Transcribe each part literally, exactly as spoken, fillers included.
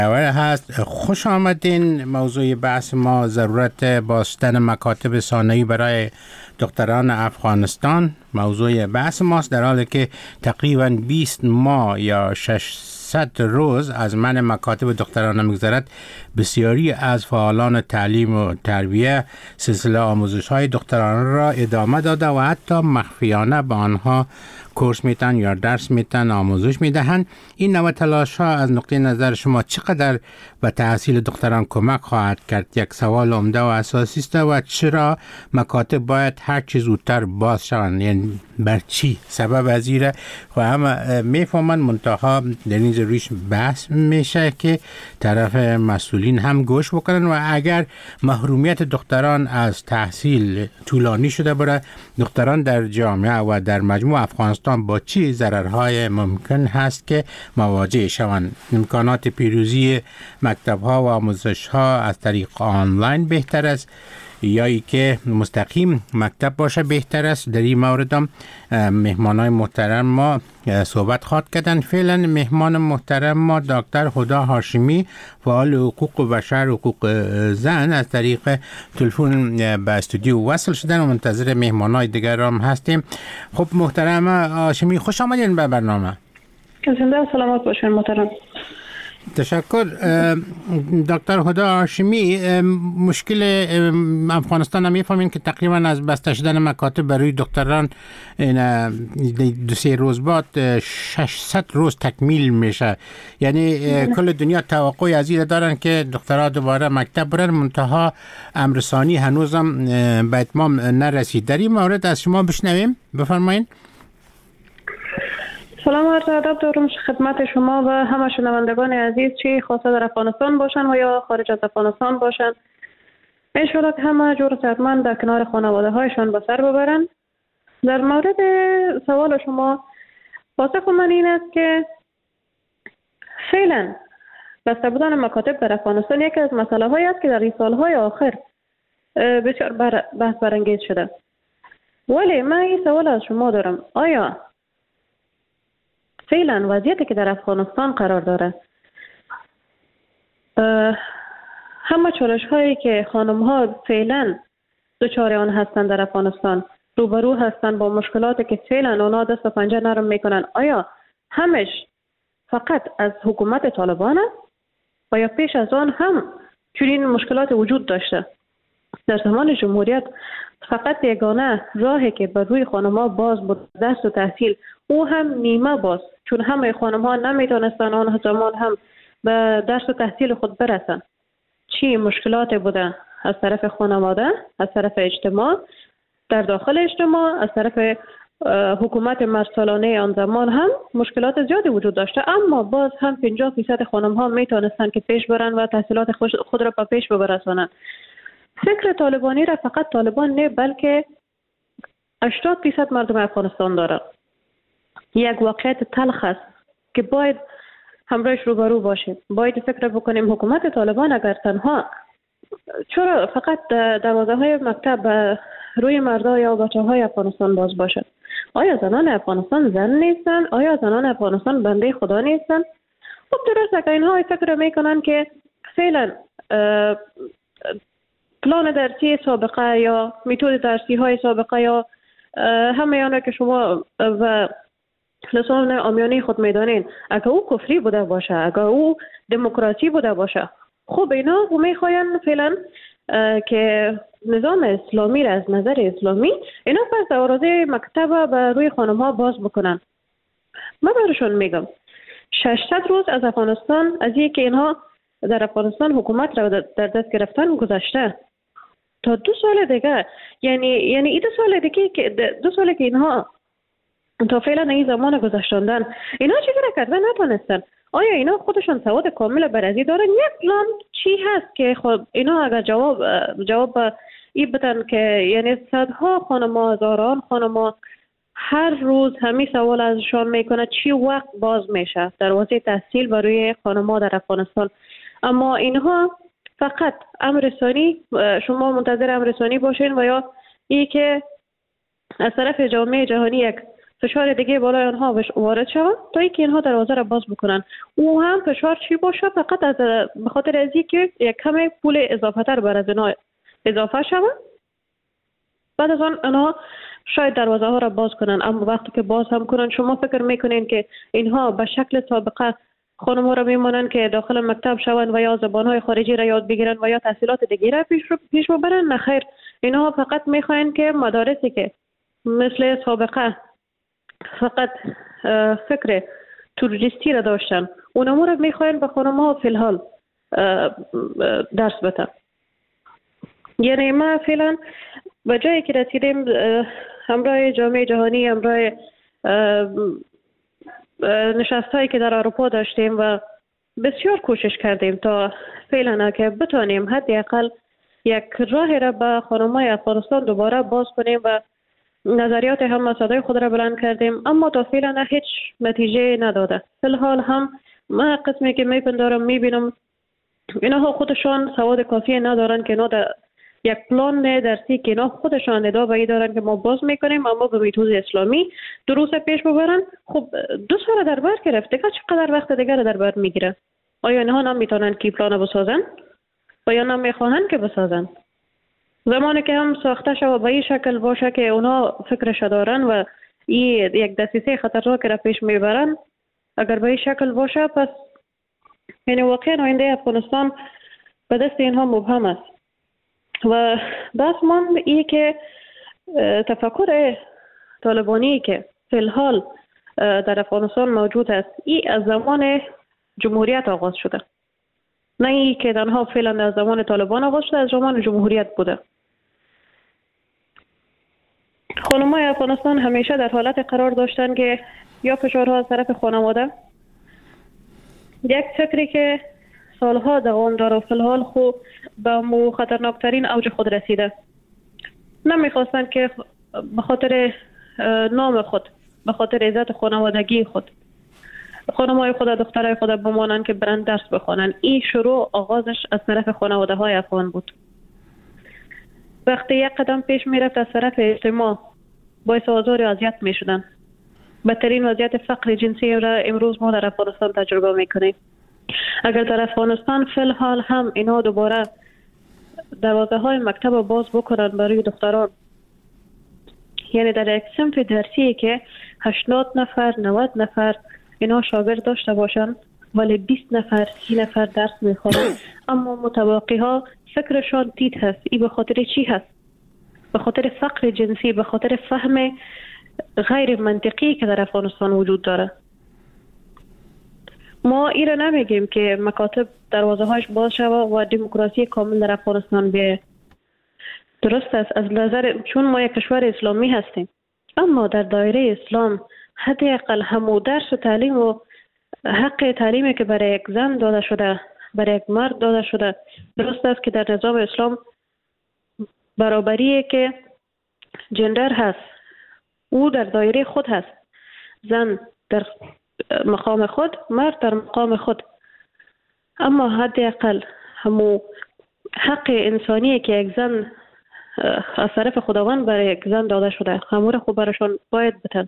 اول هست خوش آمدین. موضوع بحث ما ضرورت بستن مکاتب ثانویه برای دختران افغانستان. موضوع بحث ماست در حالی که تقریبا بیست ماه یا ششصد روز از من مکاتب دختران میگذرد، بسیاری از فعالان تعلیم و تربیه سلسله آموزش های دختران را ادامه داده و حتی مخفیانه به آنها کورس میتن یا درس میتن، آموزش میدهند. این نوع تلاش ها از نقطه نظر شما چقدر به تحصیل دختران کمک خواهد کرد؟ یک سوال عمده و اساسی است. و چرا مکاتب باید هر چه زودتر باز شوند؟ یعنی بر چی سبب ازیره؟ و هم میفهمن منتها در این رویش بحث میشه که طرف مسئولین هم گوش بکنن و اگر محرومیت دختران از تحصیل طولانی شده بره، دختران در جامعه و در مجموع افغانستان با چی ضررهای ممکن هست که مواجه شوند؟ امکانات پیروزی مکتب ها و آموزش ها از طریق آنلاین بهتر است یا ای که مستقیم مکتب باشه بهتر است؟ در این مورد هم مهمانای محترم ما صحبت خواهد کردن. فعلا مهمان محترم ما دکتر هدی هاشمی، فعال حقوق بشر و حقوق زن، از طریق تلفن به استودیو وصل شدن و منتظر مهمانای دیگر هم هستیم. خب محترم هاشمی، خوش آمدین به برنامه. زنده و سلامت باشین محترم. تشکر. دکتر هدی هاشمی، مشکل افغانستان هم میفهمین که تقریبا از بسته شدن مکاتب برای دختران دو سه روز بعد ششصد روز تکمیل میشه. یعنی کل دنیا توقعی از این دارن که دخترها دوباره مکتب برن، منتها امرسانی هنوزم به اتمام نرسید. در این مورد از شما بشنویم، بفرمایید. سلام و عرض ادب دارم خدمت شما و همه شنوندگان عزیز، چه خاصه در افغانستان باشن و یا خارج از افغانستان باشن. انشاءالله که همه جور صحتمند در کنار خانواده هایشان به سر ببرن. در مورد سوال شما، پاسخ من این است که فعلا بسته بودن مکاتب در افغانستان یکی از مسئله هایی است که در این سالهای آخر بسیار بر بحث برانگیز شده. ولی من این سوال از شما دارم، آیا فعلا وضعیتی که در افغانستان قرار داره، همه چالش هایی که خانم ها فعلا دچار آن هستند در افغانستان، روبرو هستند با مشکلاتی که فعلا اونا دست و پنجه نرم میکنن، آیا همش فقط از حکومت طالبان است و یا پیش از آن هم چنین مشکلات وجود داشته؟ در زمان جمهوریت فقط یگانه راهی که بر روی خانم‌ها باز بود درس و تحصیل، او هم نیمه باز، چون همه خانم‌ها نمیتونستن آن زمان هم به درس و تحصیل خود برسن. چی مشکلات بوده از طرف خانواده، از طرف اجتماع، در داخل اجتماع، از طرف حکومت مرسالانه آن زمان هم مشکلات زیادی وجود داشته، اما باز هم پنجاه درصد خانم‌ها میتونستن که پیش برن و تحصیلات خود را به پیش برسانن. فکر طالبانی را فقط طالبان نه بلکه هشتاد درصد مردم افغانستان داره. یک واقعیت تلخ است که باید همراهش روبرو باشیم. باید فکر بکنیم حکومت طالبان اگر تنها چرا فقط دروازه های مکتب روی مردا یا بچه های افغانستان باز باشد؟ آیا زنان افغانستان زن نیستن؟ آیا زنان افغانستان بنده خدا نیستن؟ خب درسته که اینها فکر میکنن که فعلا پلان درسی سابقه یا متد درسی های سابقه یا همه آنها که شما و لسان عامیانه خود میدانین، اگر او کفری بوده باشه، اگر او دموکراسی بوده باشه، خب اینا میخواین فعلا که نظام اسلامی را از نظر اسلامی اینا پس دروازه مکتب به روی خانم ها باز بکنن. من برشون میگم ششصد روز از افغانستان، از یک که اینها در افغانستان حکومت را در دست گرفتن گذشته تا دو سال دیگه، یعنی یعنی این دو سال دیگه که دو سال که اینها تا فعلا این زمان گذشتاندن، اینا چی کار کردن نتونستن؟ آیا اینا خودشون سواد کامل برازی دارن؟ یک پلان چی هست که خب اینا اگر جواب جواب این بدن که یعنی صدها خانما، هزاران خانما هر روز همین سوال ازشان میکنه چی وقت باز میشه دروازه تحصیل برای خانما در افغانستان؟ اما اینها فقط امرسانی، شما منتظر امرسانی باشین و یا ای که از طرف جامعه جهانی یک فشار دیگه بالای آنها وارد شود تا اینکه اینها دروازه را باز بکنن. او هم فشار چی باشه فقط از به خاطر از اینکه یک کمی پول اضافه تر بر از اینا اضافه شود، بعد از آن آنها شاید دروازه ها را باز کنن. اما وقتی که باز هم کنن شما فکر میکنین که اینها به شکل سابقه خانم ها را میمونن که داخل مکتب شوند و یا زبان های خارجی را یاد بگیرن و یا تحصیلات دیگه را پیش پیش ببرن؟ نه خیر، اینها فقط میخواین که مدارسی که مثل سابقه فقط فکر توریستی را داشتن اونمو را میخواین به خانم ها فی الحال درس بتن. یعنی ما فعلا به جایی که رسیدیم همراه جامعه جهانی، همراه نشست هایی که در اروپا داشتیم و بسیار کوشش کردیم تا فعلا که بتانیم حداقل یک راه را به خانم‌های افغانستان دوباره باز کنیم و نظریات هم صدای خود را بلند کردیم، اما تا فعلا هیچ نتیجه نداده. فی الحال هم ما قسمی که میپندارم میبینم اینها خودشان سواد کافی ندارن که اینا در یک پلان درسی که اینا خودشان ادعا به دارن که ما باز میکنیم اما به میتود اسلامی دروس پیش ببرن. خب دو سال در بر گرفت، دیگه چقدر وقت دیگر در بر میگیره؟ آیا اینها نمیتونن کی پلان بسازن و یا نمیخواهن که بسازن؟ زمانی که هم ساخته شد به این شکل باشه که اونا فکرش دارن و این یک دسیسه خطرناک را پیش میبرن، اگر به این شکل باشه پس یعنی واقعا آینده افغانستان به دست اینها مبهم است. و بس من ای که تفکر طالبانی که فی الحال در افغانستان موجود است ای از زمان جمهوریت آغاز شده، نه ای که تنها فعلا از زمان طالبان آغاز شده، از زمان جمهوریت بوده. خانم‌های افغانستان همیشه در حالت قرار داشتن که یا فشارها از طرف خانواده، یک فکری که سالها دوام داره و فی الحال خوب به مو خطرناکترین اوج خود رسیده، نمیخواستن که به خاطر نام خود، به خاطر عزت خانوادگی خود خانم‌های خود، دخترای خود بمانن که برن درس بخونن. این شروع آغازش از طرف خانواده های افغان بود. وقتی یک قدم پیش میرفت از طرف اجتماع باعث آزار و اذیت میشدن. بدترین وضعیت فقر جنسی را امروز ما در افغانستان تجربه میکنیم. اگر در افغانستان فی الحال هم اینا دوباره دروازه های مکتب باز بکنن برای دختران، یعنی در یک صنف درسی که هشتاد نفر نود نفر اینا شاگرد داشته باشن ولی بیست نفر سی نفر درس میخورن اما متباقی ها فکرشان تیت هست. این به خاطر چی هست؟ به خاطر فقر جنسی، به خاطر فهم غیر منطقی که در افغانستان وجود داره. ما این را نمیگیم که مکاتب دروازه هاش باز شود و دموکراسی کامل در افغانستان بیه. درست است از نظر چون ما یک کشور اسلامی هستیم، اما در دایره اسلام حداقل همو درس و تعلیم و حق تعلیمی که برای یک زن داده شده برای یک مرد داده شده. درست است که در نظام اسلام برابریه که جندر هست، او در دایره خود هست، زن در مقام خود، مرد در مقام خود، اما حداقل همو حق انسانی که یک زن از طرف خداوند برای یک زن داده شده همو را خوب برشان باید بتن.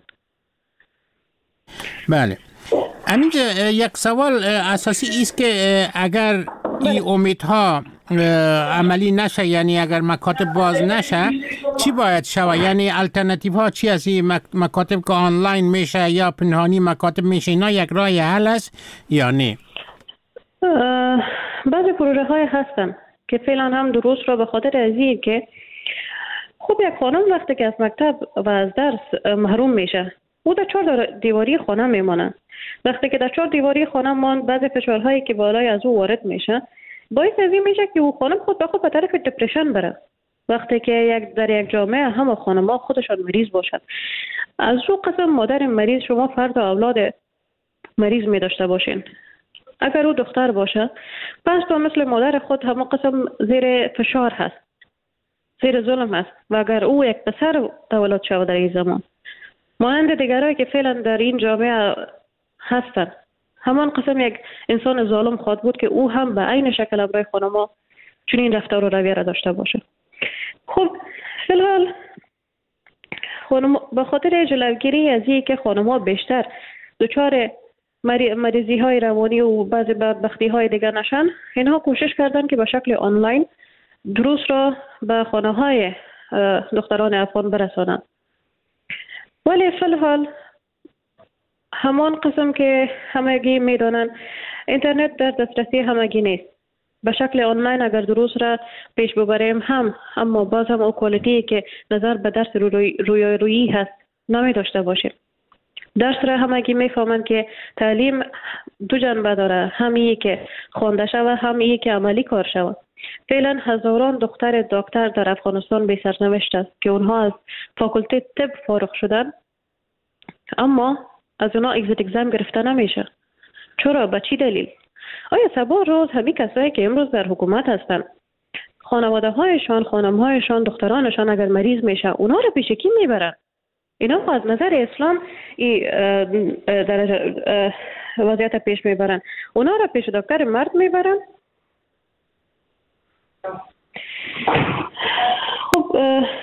بله. همینجا یک سوال اساسی است که اگر این امیدها عملی نشه، یعنی اگر مکاتب باز نشه چی باید شود؟ یعنی الटरनेटिव ها چی است؟ این مکاتب که آنلاین میشه یا پنهانی مکاتب میشه، اینا یک راه حل است یا نه؟ بعضی پروژه های هستن که فعلا هم درست را به خاطر ازی که خوب یک خانم وقتی که از مکتب و از درس محروم میشه او در چهار دیواری خانه میمانه. وقتی که در چهار دیواری خانه ماند بعضی فشارهایی که بالای از او وارد میشه باعث از این میشه که او خانم خود به خود به طرف دپرشن بره. وقتی که یک در یک جامعه همه خانم‌ها خودشان مریض باشند، از او قسم مادر مریض شما فرد و اولاد مریض می داشته باشین. اگر او دختر باشه پس تو مثل مادر خود همه قسم زیر فشار هست، زیر ظلم هست. و اگر او یک پسر تولد شود در این زمان مانند دیگرایی که فعلا در این جامعه هستند، همان قسم یک انسان ظالم خواهد بود که او هم به عین شکل همراه خانم‌ها چنین رفتار و رویه را داشته باشه. خب فی الحال خانم به خاطر جلوگیری از این که خانم‌ها بیشتر دچار مریضی های روانی و بعضی بدبختی های دیگر نشن، اینها کوشش کردن که به شکل آنلاین دروس را به خانه های دختران افغان برسانند. ولی فی الحال همان قسم که همگی میدانند اینترنت در دسترسی همگی نیست. به شکل آنلاین اگر دروس را پیش ببریم هم، اما باز هم او کوالیتی که نظر به درس روی روی رویی هست نمی داشته باشیم. درس را همگی میفهمند که تعلیم دو جنبه داره، هم این که خوانده شود، هم این که عملی کار شود. فعلا هزاران دختر دکتر در افغانستان بی سرنوشت است که اونها از فاکولته طب فارغ شدن، اما از اونها اگزیت اگزام گرفته نمیشه. چرا؟ به چی دلیل؟ آیا سبا روز همین کسایی که امروز در حکومت هستند، خانواده هایشان، خانم هایشان، دخترانشان اگر مریض میشه اونا رو پیش کی میبرن؟ اینا از نظر اسلام در وضعیت پیش میبرن، اونا رو پیش دکتر مرد میبرن. خب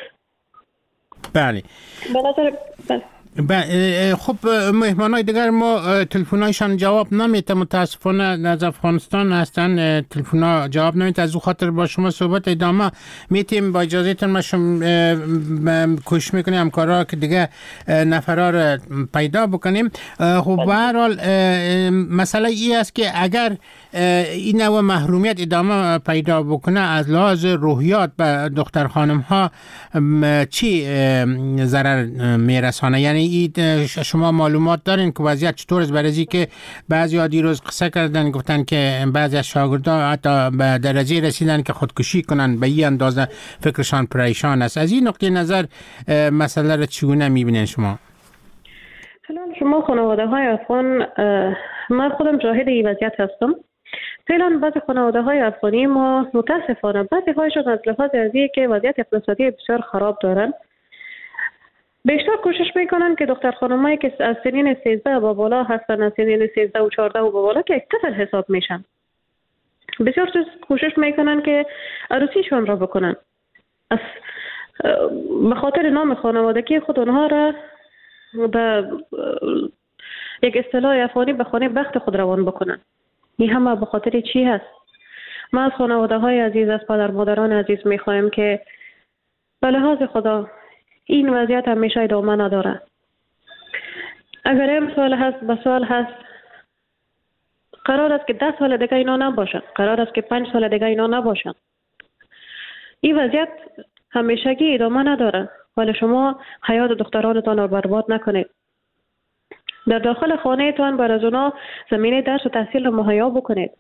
بله به نظر بله خب مهمانای دیگر ما تلفن‌هایشان جواب نمیده، متاسفانه از افغانستان هستن، تلفن‌ها جواب نمیده. از او خاطر با شما صحبت ادامه میتیم. با اجازهتون ما شما کوشش میکنیم همکارا که دیگه نفرا رو پیدا بکنیم. خب به هر حال مسئله این است که اگر این نوع محرومیت ادامه پیدا بکنه از لحاظ روحیات به دختر خانم ها چی ضرر میرسانه؟ یعنی شما معلومات دارین که وضعیت چطور است؟ برای که بعضی ها دیروز قصه کردن، گفتن که بعضی از شاگردان حتی به درجه رسیدن که خودکشی کنن، به این اندازه فکرشان پریشان است. از این نقطه نظر مسئله را چگونه میبینین شما؟ فعلا شما خانواده های افغان، من خودم شاهد این وضعیت هستم. فعلا بعضی خانواده های افغانی ما متاسفانه بعضی هایشون از لحاظ ازیه که وضعیت اقتصادی بسیار خراب دارن، بیشتر کوشش میکنن که دختر خانمایی که از سنین سیزده و بالا هستن، از سنین سیزده و چهارده و بالا که یک طفل حساب میشن، بسیار چیز کوشش میکنن که عروسیشون را بکنن، از به خاطر نام خانوادگی خود اونها را به یک اصطلاح افغانی به خانه بخت خود روان بکنن. این همه به خاطر چی هست؟ ما از خانواده های عزیز، از پدر مادران عزیز میخوایم که به لحاظ خدا این وضعیت همیشه ادامه نداره. اگر این سال هست به سال هست، قرار است که ده سال دیگه اینا نباشن، قرار است که پنج سال دیگه اینا نباشن. این وضعیت همیشگی ادامه نداره. ولی شما حیات دخترانتان رو برباد نکنید. در داخل خانه تان بر از اونا زمینه درس و تحصیل رو مهیا بکنید.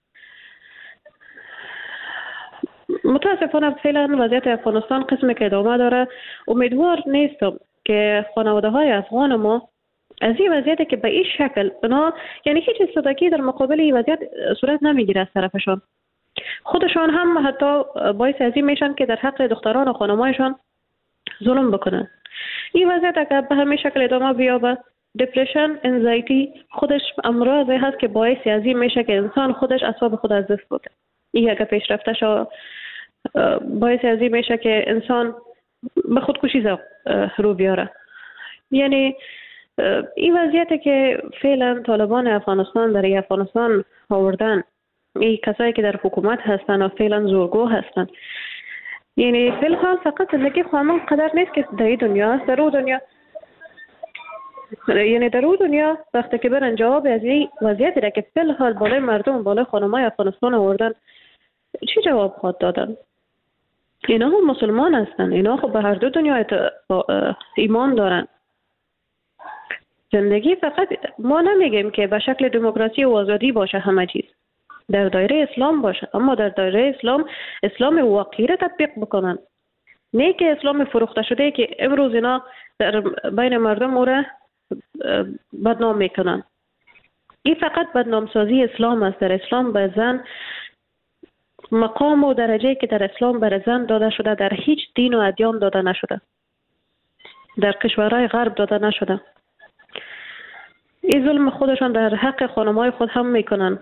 متاسفانه فعلا وضعیت افغانستان قسمی که ادامه داره. امیدوار نیستم که خانواده های افغان ما از این وضعیتی که به این شکل اونا، یعنی هیچ استداکی در مقابل این وضعیت صورت نمیگیره از طرفشان، خودشان هم حتی باعث از این میشن که در حق دختران و خانمایشان ظلم بکنن. این وضعیت اگر به همین شکل ادامه بیابه، دپرشن، انزایتی خودش امراضی هست که باعث از این میشه که انسان خودش اعصاب خود از دست بده. این اگر پیشرفته شو باعث از این میشه که انسان به خودکشی رو بیاره. یعنی این وضعیتی که فعلا طالبان افغانستان در افغانستان آوردن، این کسایی که در حکومت هستن و فعلا زورگو هستن، یعنی فی الحال فقط زندگی خواهمان قدر نیست که در این دنیا است. در اون دنیا یعنی در اون دنیا وقتی که برن جواب از این وضعیتی را که فی الحال بالای مردم، بالای خانمای افغانستان آوردن، چی جواب خواهد دادن؟ اینا هم مسلمان هستن، اینا خب به هر دو دنیا ایمان دارن. زندگی فقط ما نمیگیم که به شکل دموکراسی و آزادی باشه همه چیز، در دایره اسلام باشه، اما در دایره اسلام اسلام واقعی را تطبیق بکنن، نه که اسلام فروخته شده که امروز اینا در بین مردم او را بدنام میکنن. این فقط بدنامسازی اسلام است. در اسلام به زن مقام و درجه که در اسلام بر زن داده شده در هیچ دین و ادیان داده نشده، در کشورهای غرب داده نشده. این ظلم خودشان در حق خانمای خود هم میکنن.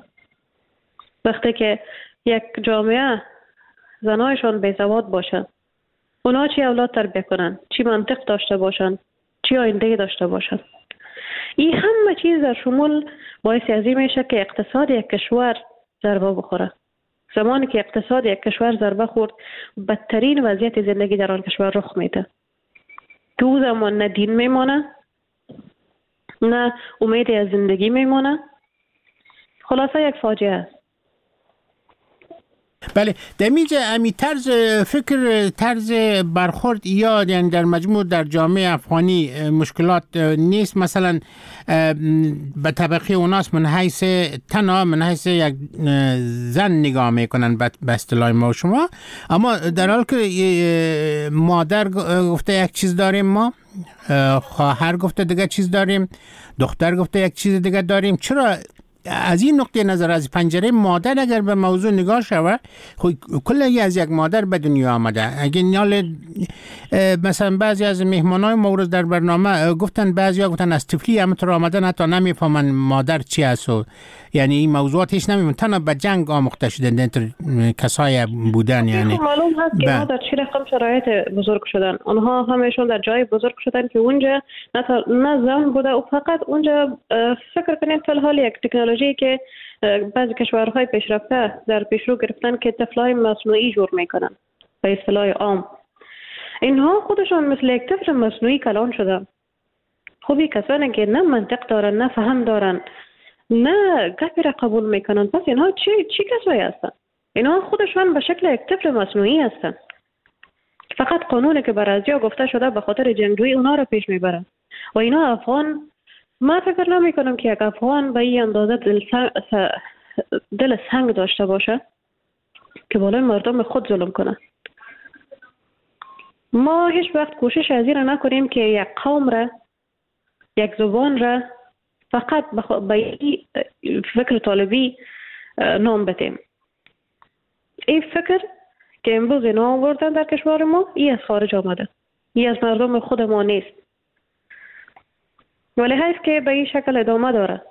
وقتی که یک جامعه زنایشان بی‌سواد باشه، اونا چی اولاد تربیت کنن، چی منطق داشته باشن، چی آینده داشته باشن. این همه چیز در شمول باعث از این میشه که اقتصاد یک کشور ضربه بخوره. زمانی که اقتصاد یک کشور ضربه خورد، بدترین وضعیت زندگی در آن کشور رخ میده. تو زمان نه دین میمونه، نه امیدی از زندگی میمونه. خلاصه یک فاجعه است. بله، در اینجا امی طرز فکر، طرز برخورد یا یعنی در مجموع در جامعه افغانی مشکلات نیست؟ مثلا به طبقه اوناس من حیث تنها من حیث یک زن نگاه میکنن به اصطلاح ما و شما، اما در حال که مادر گفته یک چیز داریم، ما خواهر گفته دیگه چیز داریم، دختر گفته یک چیز دیگه داریم. چرا از این نقطه نظر، از پنجره مادر اگر به موضوع نگاه شود، خب کلی از یک مادر به دنیا آمده. اگه نیال مثلا بعضی از مهمانای مورد در برنامه گفتن، بعضی ها گفتن از طفلی همونطور آمدن حتی نمیفهمن مادر چی است، و یعنی این موضوعات هیچ نمیفهمن، تنها به جنگ آموخته شدن کسای بودن. یعنی معلوم هست که ما در چی رقم شرایط بزرگ شدن، اونها همشون در جای بزرگ شدن که اونجا نه نه زن بوده و فقط اونجا فکر کنید فی الحال یک تکنولوژی که بعضی کشورهای پیشرفته در پیشرو گرفتن که طفلای مصنوعی جور میکنن به اصطلاح عام، اینها خودشون مثل یک طفل مصنوعی کلان شدن. خوبی کسانی که نه منطق دارن، نه فهم دارن، نه گپی را قبول میکنن، پس اینها چی چی کسایی هستن؟ اینها خودشون به شکل یک طفل مصنوعی هستن. فقط قانونی که بر ازیا گفته شده به خاطر جنگجویی اونا را پیش میبرن. و اینا افغان، ما فکر نمی کنم که یک افغان به این اندازه دل سنگ, دل سنگ داشته باشه که بالای مردم خود ظلم کنه. ما هیچ وقت کوشش از این را نکنیم که یک قوم را، یک زبان را فقط به فکر طالبی نام بدیم. این فکر که امروز اینا آوردن در کشور ما، این از خارج آمده، این از مردم خود ما نیست، ولی حیث که به این شکل ادامه داره.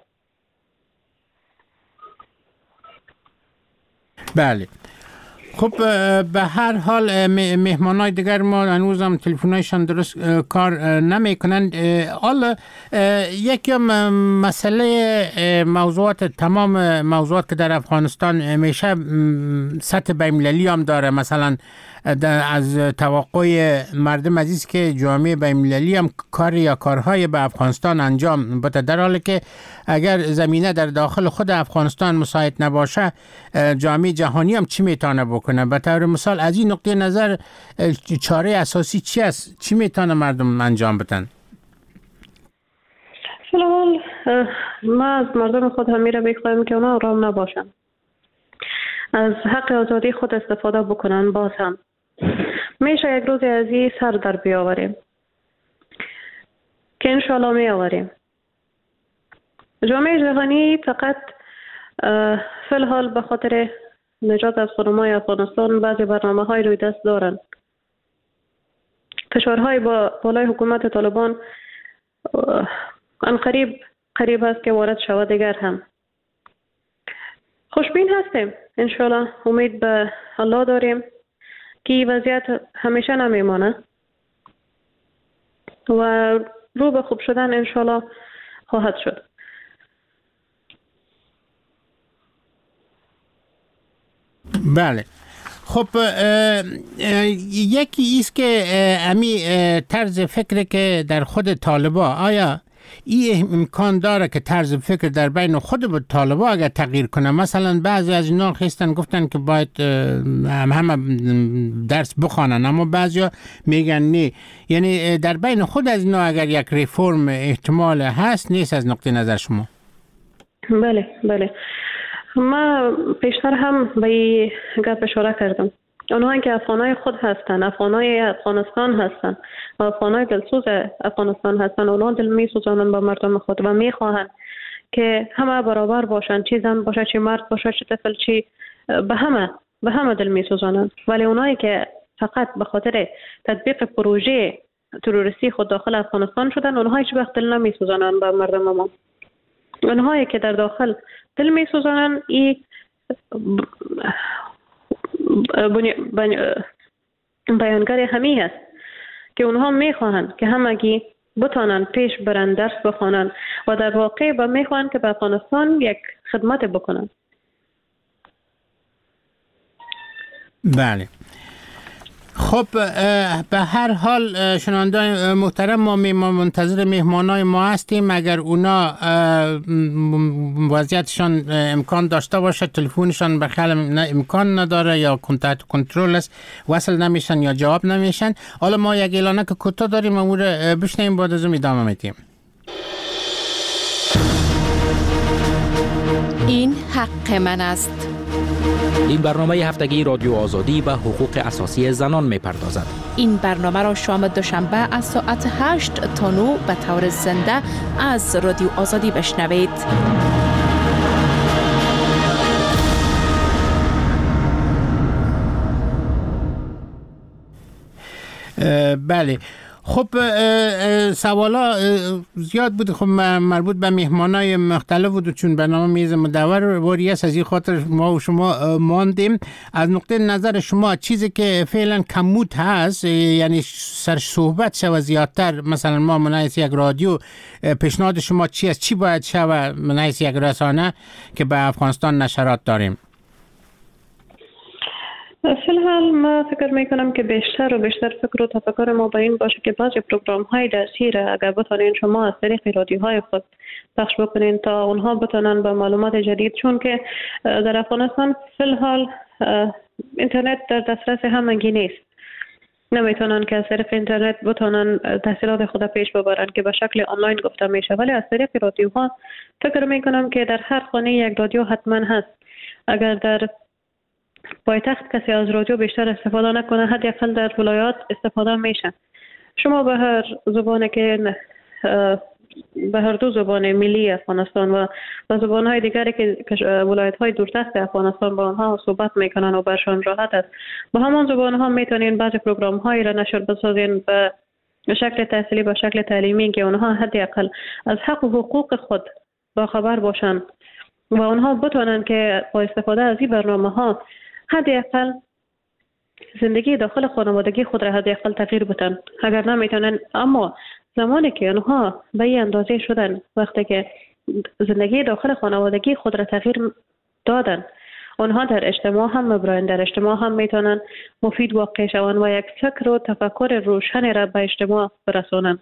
بله، خب به هر حال مهمانای دیگر ما هنوز هم تلفنایشان درست کار نمی کنند. حالا یکی مسئله موضوعات، تمام موضوعات که در افغانستان میشه سطح بین‌المللی هم داره. مثلا از توقع مردم عزیز که جامعه بین‌المللی هم کار یا کارهای به افغانستان انجام بده، در حالی که اگر زمینه در داخل خود افغانستان مساعد نباشه، جامعه جهانی هم چی میتونه بکنه؟ به طور مثال از این نقطه نظر چاره اساسی چی است؟ چی میتونه مردم انجام بدن؟ سلام، ما از مردم خود همی را میخوایم که اونا آرام نباشن، از حق آزادی خود استفاده بکنن. باز هم میشه یک روز از این سر در بیاوریم که انشالله می آوریم. جامعه جهانی فقط فی الحال به خاطر نجات از خانم‌های افغانستان بعضی برنامه های روی دست دارن. فشارهای با بالای حکومت طالبان انقریب قریب است که وارد شود دیگر هم. خوشبین هستیم، انشالله امید به الله داریم که وضعیت همیشه نمیمانه و رو به خوب شدن انشالله خواهد شد. بله، خب یکی ایست که امی طرز فکر که در خود طالبا، آیا این امکان داره که طرز فکر در بین خود طالبا اگر تغییر کنه؟ مثلا بعضی از اینا خواستن گفتن که باید همه درس بخوانن، اما بعضیا میگن نه. یعنی در بین خود از اینا اگر یک ریفورم احتمال هست نیست از نقطه نظر شما؟ بله بله، ما پیشتر هم به این گپ اشاره کردم. اونهایی که افغانای خود هستن، افغانای افغانستان هستن و افغانای دلسوز افغانستان هستن، اونا دل می سوزانن با مردم خود و می خواهن که همه برابر باشن، چی زن باشه، چی مرد باشه، چی طفل، چی به همه به همه دل می سوزانن. ولی اونایی که فقط به خاطر تطبیق پروژه تروریستی خود داخل افغانستان شدن، اونها هیچ وقت دل نمی سوزانن با مردم ما. اونهایی که در داخل دل می سوزانن، ای بنی... بنی... بیانگر همی است که اونها میخواهند که همگی بتانن پیش برن، درس بخوانن و در واقع با میخواهند که به افغانستان یک خدمت بکنن. بله. خب به هر حال شنوندگان محترم، ما منتظر مهمانای ما هستیم. اگر اونا وضعیتشان امکان داشته باشه، تلفنشان بخیر امکان نداره یا کنترل کنترل است، وصل نمیشن یا جواب نمیشن. حالا ما یک اعلانه که کوتاه داریم، امور بشنیم، بعد از اون ادامه میدیم. این حق من است. این برنامه هفتگی رادیو آزادی و حقوق اساسی زنان می‌پردازد. این برنامه را شام دوشنبه از ساعت هشت تا نه به طور زنده از رادیو آزادی بشنوید. بله. خب سوالا زیاد بود، خب مربوط به مهمانای مختلف بود، چون برنامه میز مدور باری است، از این خاطر ما و شما ماندیم. از نقطه نظر شما چیزی که فعلا کمبود هست، یعنی سر صحبت شود زیادتر، مثلا ما منایس یک رادیو، پیشنهاد شما چی است؟ چی باید شود منایس یک رسانه که به افغانستان نشرات داریم؟ فی الحال ما فکر میکنم که بیشتر و بیشتر فکر و تفکر ما به این باشه که بعضی پروگرام های درسی را اگر بتونین شما از طریق رادیوهای خود پخش بکنین تا اونها بتونن به معلومات جدید، چون که در افغانستان فی الحال اینترنت در دسترس همگی نیست، نمیتونن که از طریق اینترنت بتونن تحصیلات خود پیش ببرن که به شکل آنلاین گفته میشه، ولی از طریق رادیوها فکر میکنم که در هر خانه یک رادیو حتما هست. اگر در پایتخت کسی از رادیو بیشتر استفاده نکنه، حداقل در ولایات استفاده میشه. شما به هر زبانی که به هر دو زبان ملی افغانستان و و زبان‌های دیگری که ولایت‌های دورتست افغانستان با آنها صحبت میکنن و برشان راحت است، با همان زبان‌ها میتونین بعضی پروگرام‌هایی را نشر بسازین به شکل تحصیلی، به شکل تعلیمی، که اونها حداقل از حق و حقوق خود با خبر باشن و اونها بتونن که با استفاده از این برنامه‌ها حداقل زندگی داخل خانوادگی خود را حداقل تغییر بدن. اگر نمیتونن، اما زمانی که اونها به این اندازه شدن، وقتی که زندگی داخل خانوادگی خود را تغییر دادن، اونها در اجتماع هم مبراین، در اجتماع هم میتونن مفید واقع شوند و یک فکر و تفکر روشنی را به اجتماع برسونن.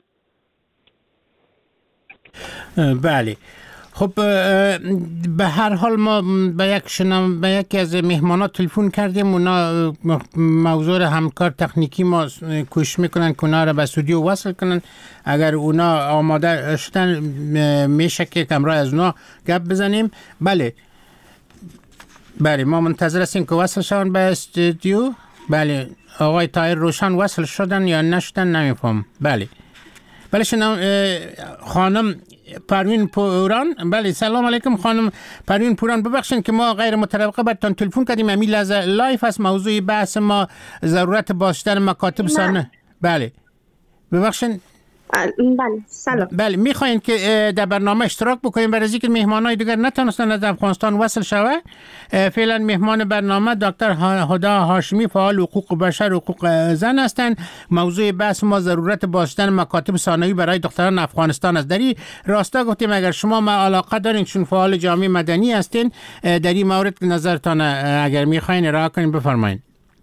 بله. خب به هر حال ما به یک شنم به یکی از مهمانات تلفن کردیم، اونا موضوع همکار تکنیکی ما کوشش میکنن که اونا را به استودیو وصل کنن. اگر اونا آماده شدن میشه که کمرا از اونا گپ بزنیم. بله بله ما منتظر هستیم که وصل شون به استودیو. بله آقای طاهر روشن وصل شدن یا نشدن نمیفهم. بله بله شنم خانم پروین پوران. بله سلام علیکم خانم پروین پوران، ببخشید که ما غیر متوقع براتون تلفن کردیم. امی لحظه لایف است، موضوع بحث ما ضرورت بازداشتن مکاتب سانه. بله ببخشید. بله سلام. بله میخواین که در برنامه اشتراک بکنیم برای اینکه مهمانای دیگر نتونستن از افغانستان وصل شوه. فعلا مهمان برنامه دکتر هدی هاشمی، فعال حقوق بشر و حقوق زن هستند. موضوع بحث ما ضرورت بازداشتن مکاتب ثانوی برای دختران افغانستان است. در این راستا گفتیم اگر شما ما علاقه دارین، چون فعال جامعه مدنی هستین، در این مورد نظرتان اگر میخواین ارائه کنین بفرمایید.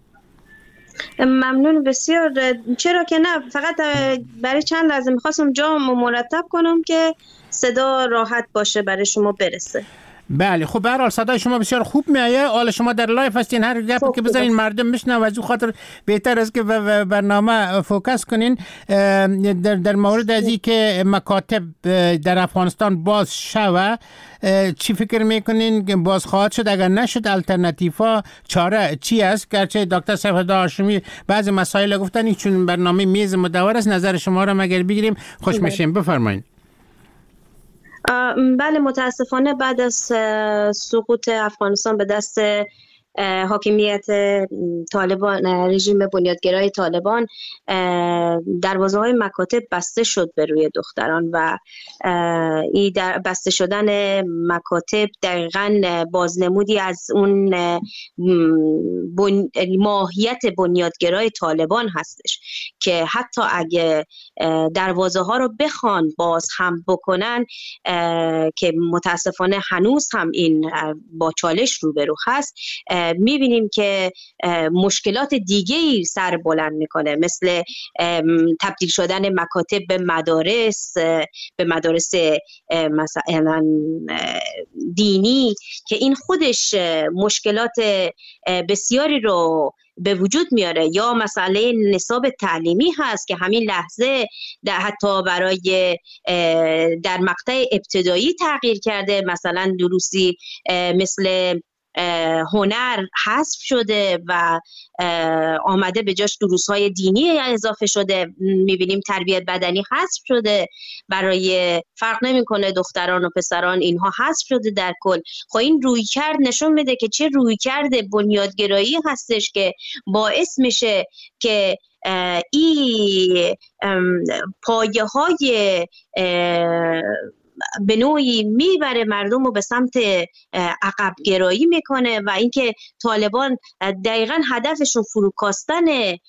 ممنون بسیار. چرا که نه، فقط برای چند لحظه میخواستم جامو مرتب کنم که صدا راحت باشه برای شما برسه. بله خب به هر حال صدای شما بسیار خوب میایه. حالا شما در لایف هستین، هر گپی که بزنین مردم میشنون و از اون خاطر بهتر است که برنامه فوکس کنین در در مورد از این که مکاتب در افغانستان باز شوه. چی فکر میکنین که باز خواهد شد؟ اگر نشد الटरनेटिवा چاره چی است؟ گرچه دکتر صاحب هدی هاشمی بعضی مسائل گفتن، چون برنامه میز مدور است، نظر شما را مگر بگیریم خوش میشیم. بفرمایید. بله متاسفانه بعد از سقوط افغانستان به دست حاکمیت طالبان، رژیم بنیادگرای طالبان، دروازه‌های مکاتب بسته شد به روی دختران و این در بسته شدن مکاتب دقیقاً بازنمودی از اون بن... ماهیت بنیادگرای طالبان هستش که حتی اگه دروازه ها رو بخوان باز هم بکنن که متاسفانه هنوز هم این با چالش روبرو هست، میبینیم که مشکلات دیگه‌ای سر بلند میکنه، مثل تبدیل شدن مکاتب به مدارس به مدارس مثلا دینی که این خودش مشکلات بسیاری رو به وجود میاره، یا مسئله نصاب تعلیمی هست که همین لحظه در حتی برای در مقطع ابتدایی تغییر کرده، مثلا دروسی مثل هنر حذف شده و آمده به جاش دروس‌های دینی اضافه شده. میبینیم تربیت بدنی حذف شده، برای فرق نمیکنه دختران و پسران، اینها حذف شده در کل. خب این رویکرد نشون میده که چه رویکرد بنیادگرایی هستش که باعث میشه که این پایه های به نوعی میبره مردم رو به سمت عقب گرایی میکنه و اینکه طالبان دقیقاً هدفشون فروکاستن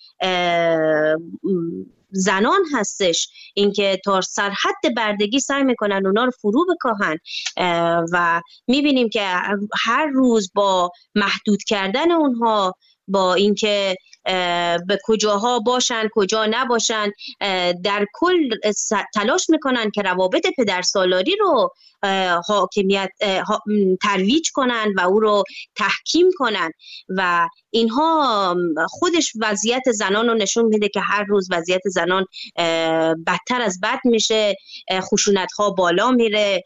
زنان هستش، اینکه تا سرحد بردگی سعی میکنن اونا رو فرو بکاهن و میبینیم که هر روز با محدود کردن اونها، با اینکه به کجاها باشن کجا نباشن، در کل تلاش میکنن که روابط پدرسالاری رو حاکمیت ترویج کنن و او رو تحکیم کنن و اینها خودش وضعیت زنان رو نشون میده که هر روز وضعیت زنان بدتر از بد میشه، خشونت ها بالا میره،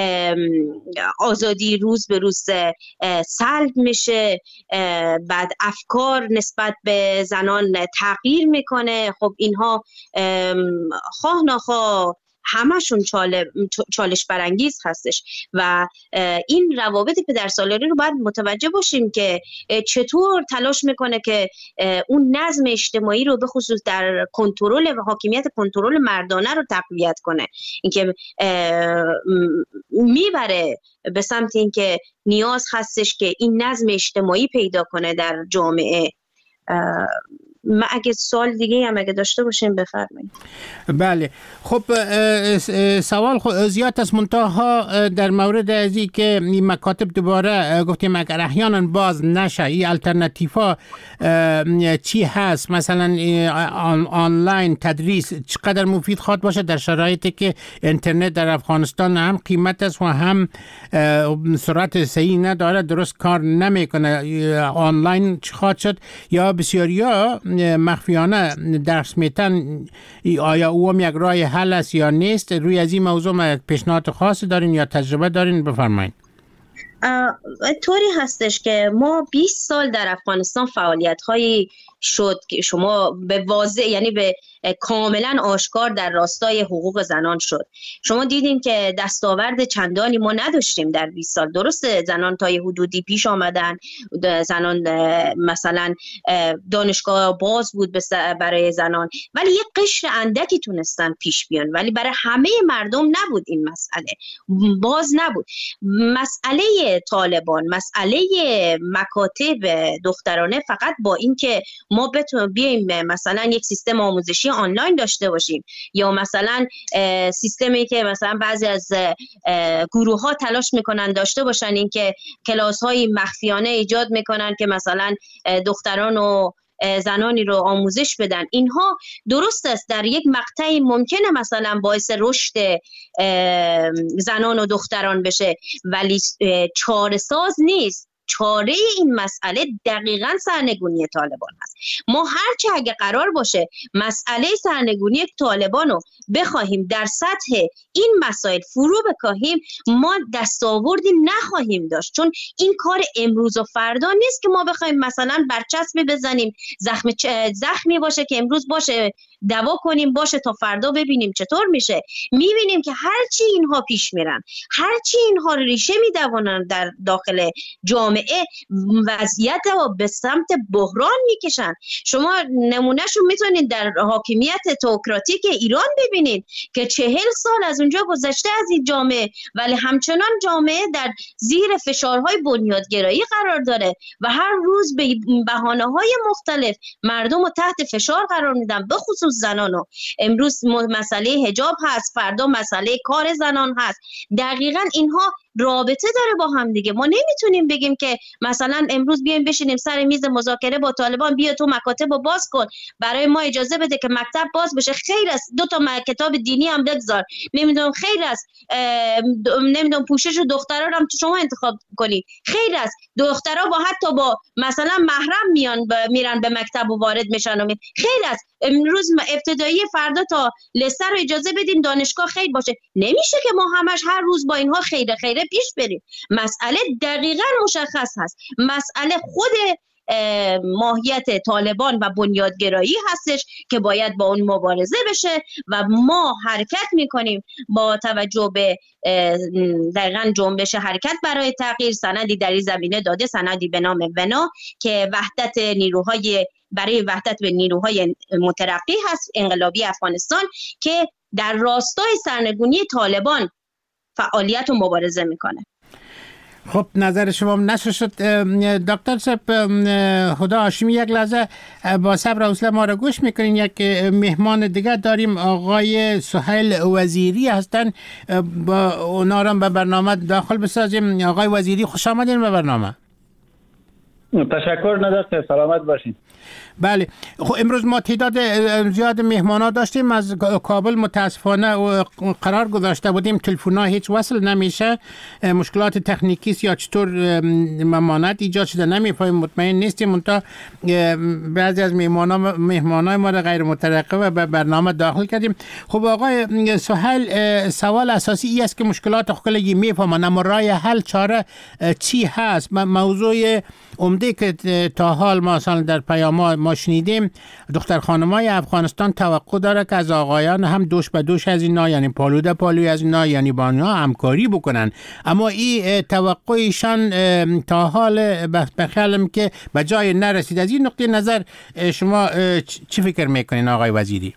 آزادی روز به روز سلب میشه، بعد افکار نسبت به زنان تغییر میکنه. خب اینها خواه ناخواه همشون چالش برانگیز هستش و این روابط پدرسالاری رو باید متوجه باشیم که چطور تلاش میکنه که اون نظم اجتماعی رو به خصوص در کنترل و حاکمیت کنترل مردانه رو تقویت کنه، اینکه میبره به سمت اینکه نیاز هستش که این نظم اجتماعی پیدا کنه در جامعه. من اگه سوال دیگه هم اگه داشته باشیم بفرمایید. بله خب سوال خب زیاد از منتها در مورد از این که این مکاتب دوباره گفتیم اگر احیانا باز نشه این الटरनेटिवा چی هست، مثلا آنلاین تدریس چقدر مفید خواهد باشه در شرایطی که اینترنت در افغانستان هم قیمت است و هم سرعت صحیح نداره، درست کار نمیکنه، آنلاین چی خواهد شد؟ یا بسیاریا مخفیانه درس میتن، آیا او هم یک راه حل است یا نیست؟ روی از این موضوع پیشنهاد خاصی دارین یا تجربه دارین؟ بفرمایید. طوری هستش که ما بیست سال در افغانستان فعالیت هایی شد که شما به واضح یعنی به کاملا آشکار در راستای حقوق زنان شد. شما دیدین که دستاورد چندانی ما نداشتیم در بیست سال. درسته زنان تا یه حدودی پیش آمدن، زنان مثلا دانشگاه باز بود برای زنان، ولی یه قشر اندکی تونستن پیش بیان، ولی برای همه مردم نبود. این مسئله باز نبود. مسئله طالبان، مسئله مکاتب دخترانه فقط با اینکه ما بتونیم بیایم مثلا یک سیستم آموزشی آنلاین داشته باشیم یا مثلا سیستمی که مثلا بعضی از گروه ها تلاش میکنن داشته باشن، این که کلاس های مخفیانه ایجاد میکنن که مثلا دختران و زنانی رو آموزش بدن، اینها درست است در یک مقطعی ممکنه مثلا باعث رشد زنان و دختران بشه، ولی چاره ساز نیست. چاره این مسئله دقیقاً سرنگونی طالبان هست. ما هرچه اگه قرار باشه مسئله سرنگونی طالبان رو بخواهیم در سطح این مسائل فرو بکاهیم، ما دستاوردی نخواهیم داشت، چون این کار امروز و فردا نیست که ما بخوایم مثلا برچسبی بزنیم زخم زخمی باشه که امروز باشه دوا کنیم باشه تا فردا ببینیم چطور میشه. میبینیم که هرچی اینها پیش میرن، هرچی اینها ریشه میدوانن در داخل جامعه، وضعیت رو به سمت بحران میکشن. شما نمونهشو میتونید در حاکمیت تئوکراتیک ایران ببینید که چهل سال از اونجا گذشته از این جامعه، ولی همچنان جامعه در زیر فشارهای بنیادگرایی قرار داره و هر روز به بهانه‌های مختلف مردم رو تحت فشار قرار میدن، به خصوص زنانو. امروز مسئله حجاب هست، فردا مسئله کار زنان هست. دقیقاً اینها رابطه داره با هم دیگه. ما نمیتونیم بگیم که مثلا امروز بیایم بشینیم سر میز مذاکره با طالبان، بیا تو مکاتب رو باز کن، برای ما اجازه بده که مکتب باز بشه. خیر است دو تا کتاب دینی هم بگذار، نمیدونم خیر است نمیدونم پوشش دخترا رو هم شما انتخاب کنی، خیر است دخترا با حتی با مثلا محرم میان میرن به مکتب و وارد میشن و می... خیر است امروز ابتدایی، فردا تا لسه رو اجازه بدیم دانشگاه خیر باشه. نمیشه که ما همش هر روز با اینها خیره خیره پیش بریم. مسئله دقیقاً مشخص هست، مسئله خود ماهیت طالبان و بنیادگرایی هستش که باید با اون مبارزه بشه و ما حرکت میکنیم با توجه به دقیقاً جنبش حرکت برای تغییر. سندی در این زمینه داده، سندی به نام ونا که وحدت نیروهای برای وحدت به نیروهای مترقی هست انقلابی افغانستان که در راستای سرنگونی طالبان فعالیت و مبارزه میکنه. خب نظر شما نشر شد. دکتر صاحب خدا هاشمی یک لحظه با صبر و حوصله ما را گوش میکنین. یک مهمان دیگه داریم، آقای سهیل وزیری هستن، با اونا را به برنامه داخل بسازیم. آقای وزیری خوش آمدین به برنامه. تشکر نداشته، سلامت باشین. بله، خب امروز ما تعداد زیاد مهمانا داشتیم از کابل، متاسفانه قرار گذاشته بودیم تلفن‌ها هیچ وصل نمیشه، مشکلات تکنیکی است یا چطور ممانعت ایجاد شده نمیفهمیم، مطمئن نیستیم. منتها بعضی از مهمانا مهمانای ما را غیر مترقب و به برنامه داخل کردیم. خب آقای سهیل، سوال اساسی ای است که مشکلات خلقی میفهمن، اما راه حل چاره چی هست؟ موضوع عمده که تا حال ما اصلا در پیام ما شنیدیم، دختر خانمای افغانستان توقع داره که از آقایان هم دوش به دوش از اینا، یعنی پالو ده پالوی از اینا، یعنی با اینا همکاری بکنن، اما این توقعشان تا حال به خیالم که به جای نرسید. از این نقطه نظر شما چی فکر میکنین آقای وزیری؟